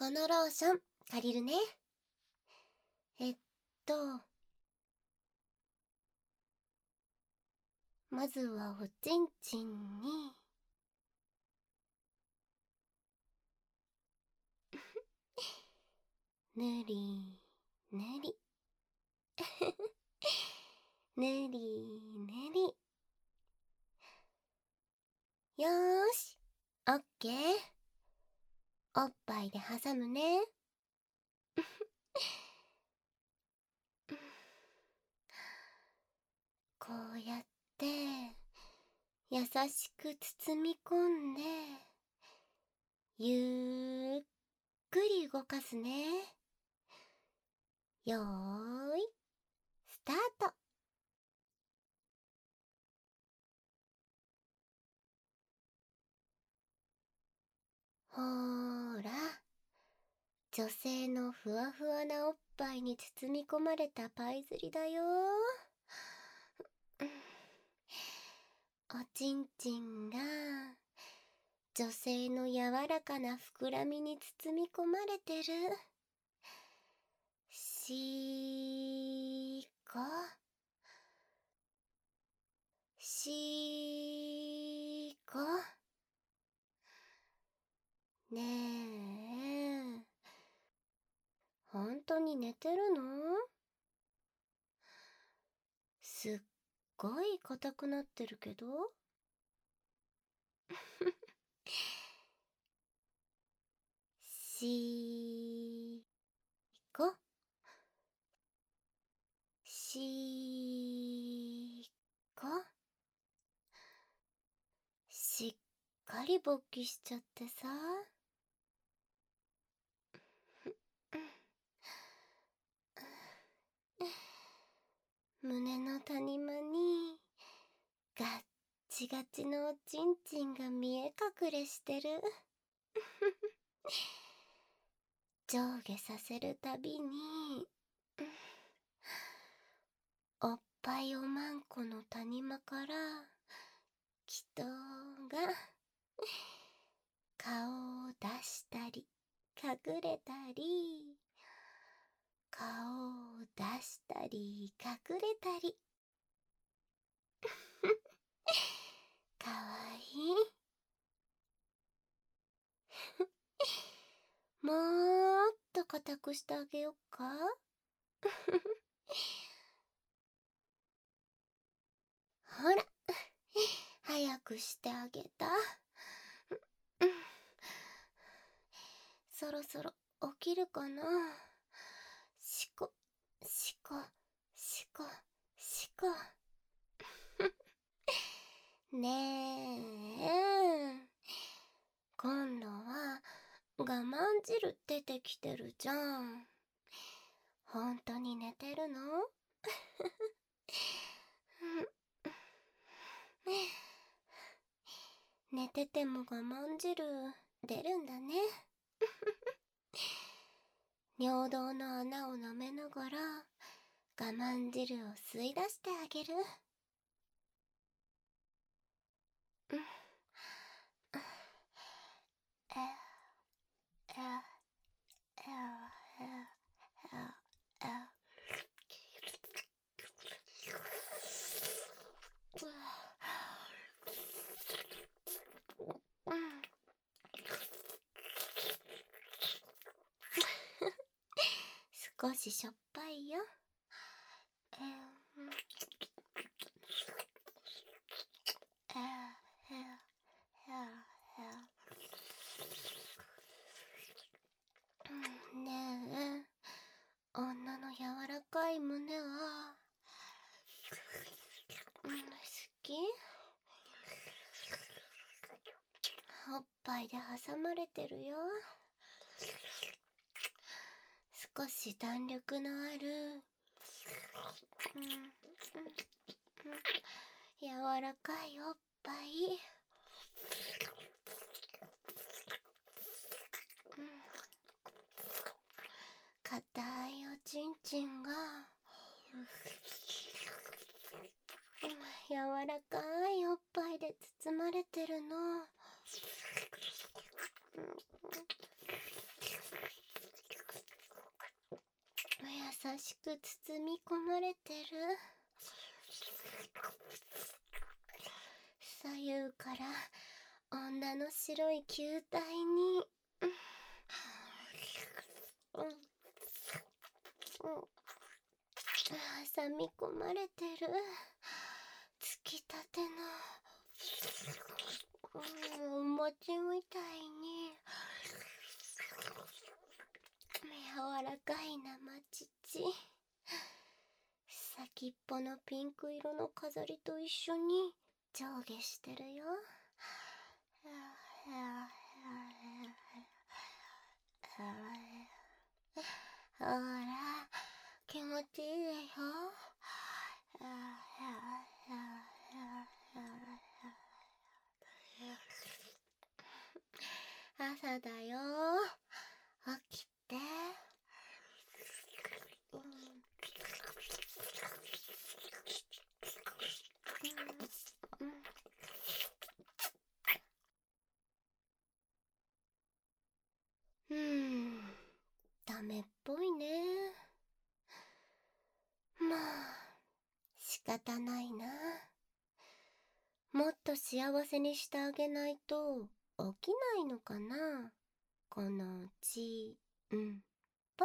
このローション借りるね。えっと、まずはおちんちんに、ぬりぬりぬりぬり。よーし、オッケー。おっぱいで挟むね。こうやって優しく包み込んで、ゆっくり動かすね。よーい、スタート。ほーら、女性のふわふわなおっぱいに包み込まれたパイ釣りだよ。おちんちんが女性の柔らかな膨らみに包み込まれてる。しーこ、しーこ。ねえ、ほんとに寝てるの？すっごい硬くなってるけど。しーこ、しーこ。しっかり勃起しちゃってさ。胸の谷間にガッチガチのおちんちんが見え隠れしてる。上下させるたびに、おっぱいおまんこの谷間から人が顔を出したり隠れたり、顔を出したり隠れたり。かわいい。もっと硬くしてあげよっか。ほら、早くしてあげた。そろそろ起きるかな。しこ、しこ、しこ、しこ。ねえ、今度は我慢汁出てきてるじゃん。ほんとに寝てるの？寝てても我慢汁出るんだね。尿道の穴を舐めながら我慢汁を吸い出してあげる。少ししょっぱいよ。ねえ、女の柔らかい胸は好き？おっぱいで挟まれてるよ。少し弾力のある、柔らかいおっぱい。硬いおちんちんが柔らかいおっぱいで包まれてるの。 しく包み込まれてる。左右から女の白い球体に挟み込まれてる。つきたてのお餅みたいに柔らかい生乳、先っぽのピンク色の飾りと一緒に上下してるよ。ほら、気持ちいいでしょ。朝だよ、起きて。ダメっぽいね。まあ仕方ないな。もっと幸せにしてあげないと起きないのかな、このちんぽ。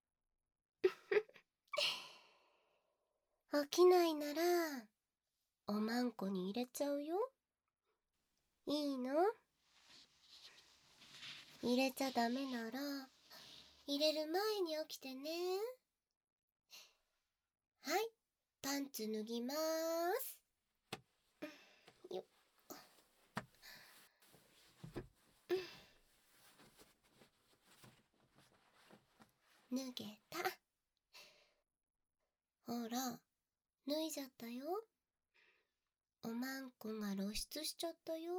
起きないならおまんこに入れちゃうよ。いいの？入れちゃダメなら入れる前に起きてね。はい、パンツ脱ぎまーす。よっ。脱げた。ほら、脱いじゃったよ。おまんこが露出しちゃったよ。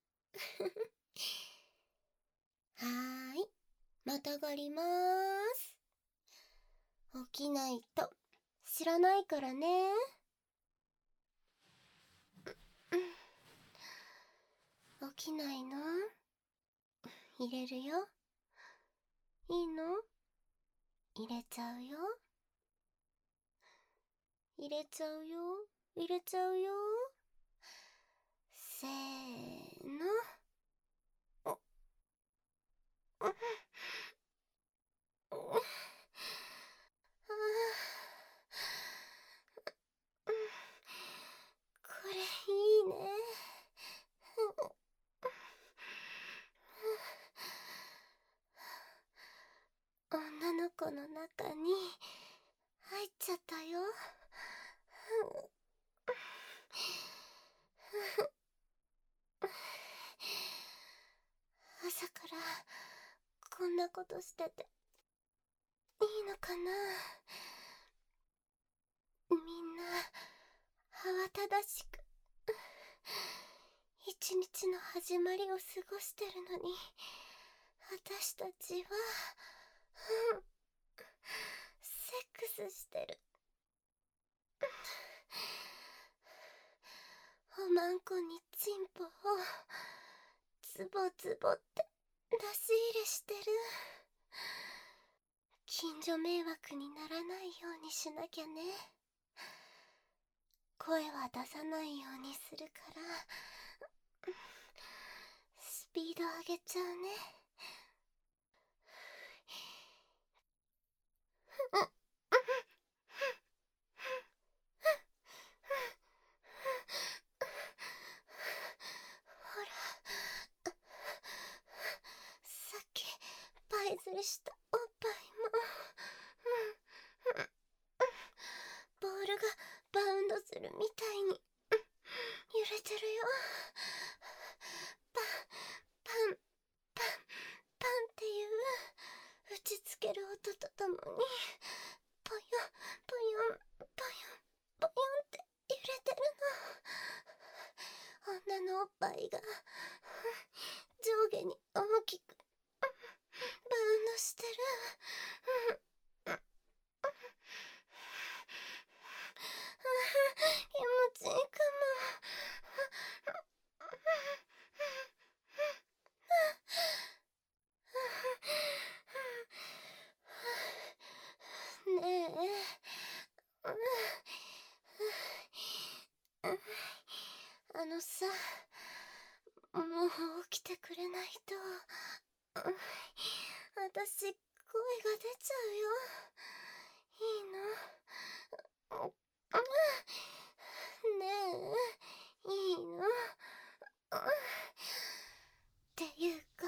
はーい、またがりまーす。起きないと知らないからね。起きないの？入れるよ。いいの？入れちゃうよ。入れちゃうよ。入れちゃうよ。せーの。これいいね。女の子の中に入っちゃったよ。朝からこんなことしてていいのかな。みんな慌ただしく一日の始まりを過ごしてるのに、私たちはセックスしてる。おまんこにチンポをズボズボって出し入れしてる。近所迷惑にならないようにしなきゃね。声は出さないようにするから、スピード上げちゃうね。ほら、さっきパイ釣りしたおっぱいも、ボールがバウンドするみたいに揺れてるよ。パンパンパンパンっていう打ちつける音とともに、ポヨンポヨンポヨンポヨンって揺れてるの。女のおっぱいが上下に大きくバウンドしてる。 さ、もう起きてくれないと、私、声が出ちゃうよ。いいの？ねえ、いいの？っていうか、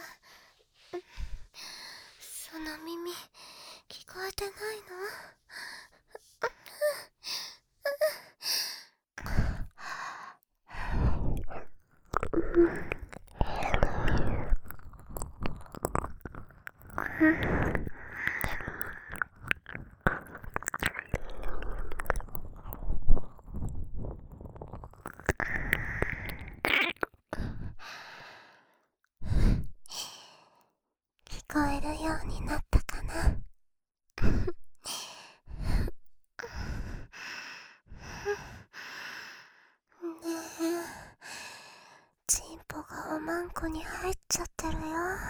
その耳、聞こえてないの？聞こえるようになったかな？ねえ、チンポがおまんこに入っちゃってるよ。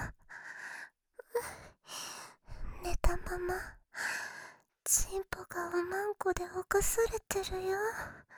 寝たままチンポがおまんこで起こされてるよ。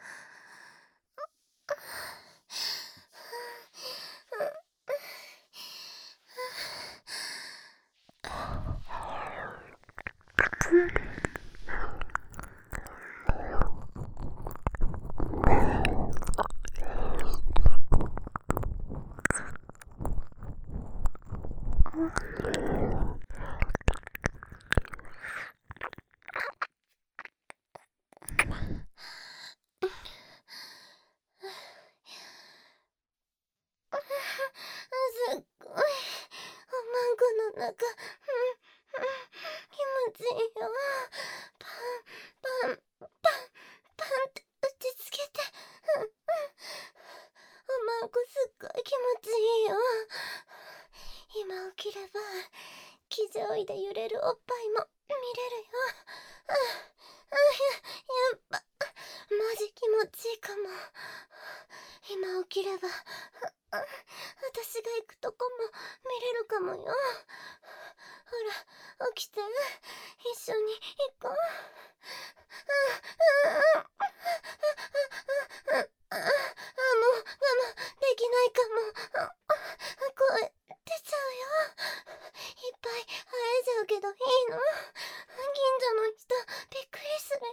すっごい、おまんこの中、気持ちいいよ。パン、パン、パン、パンって打ちつけて、おまんこすっごい気持ちいいよ。今起きれば、気上位で揺れるおっぱいも見れるよ。やっぱ、マジ気持ちいいかも。今起きれば、私が行くとこも見れるかもよ。ほら、起きて、一緒に行こう。できないかも。声出ちゃうよ。いっぱい生えちゃうけどいいの？近所の人びっくりするよ。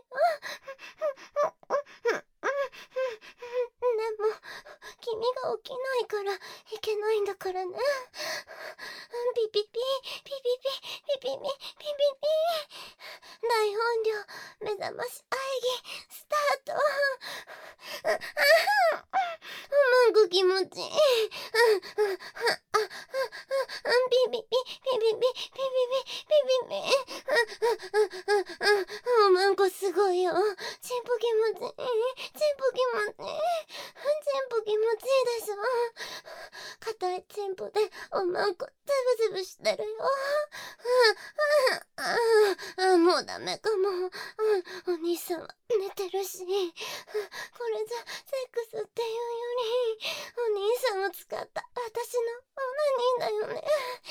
でも、君が起きないからいけないんだからね。ピピピ、ピピピ、ピピピ、ピピピ。大音量目覚まし会議スタート。おまんこ気持ちいい。ピピピ、ピピピ、ピピピ、ピピピ。おまんこすごいよ。チンポ気持ちいい。チンポ気持ちいい。チンポ気持ちいいでしょ。硬いチンポでおまんこズブズブしてるよ。もうダメかも。お兄さんは寝てるし、これじゃセックスっていうよりお兄さんを使った私のオナニーだよね。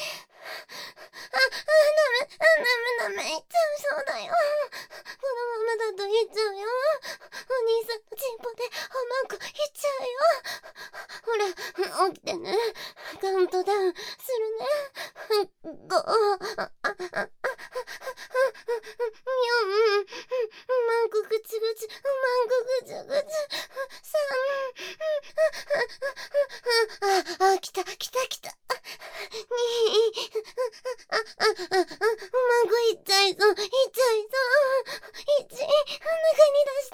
ダメ、いっちゃうそうだよ。このままだといっちゃうよ。お兄さんのチンポでおまんこいっちゃうよ。ほら、起きてね。カウントダウンするね。5、4、まんこぐちぐち、まんこぐちぐち、3、来た。2、まんこいっちゃいそう。1、中に出して、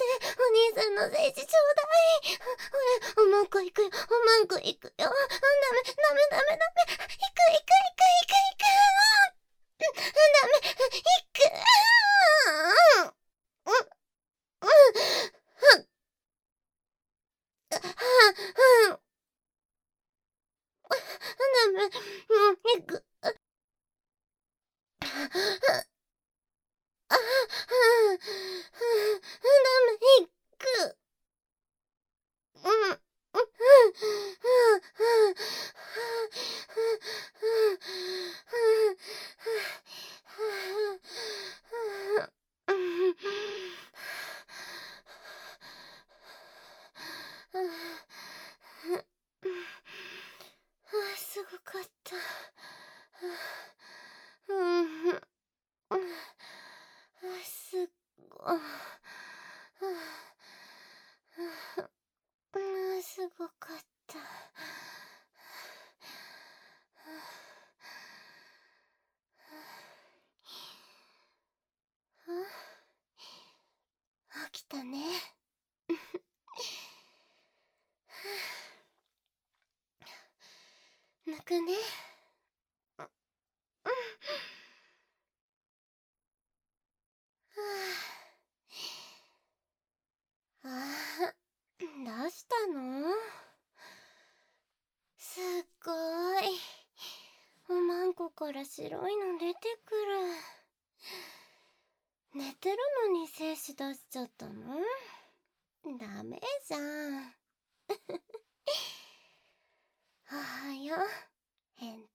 お兄さんの精子ちょうだい。ほら、おまんこいくよ。ダメ。いく。ダメ。いく。いく。 くね。ああ、どうしたの？すっごい。おまんこから白いの出てくる。寝てるのに精子出しちゃったの？ダメじゃん。おはよう、変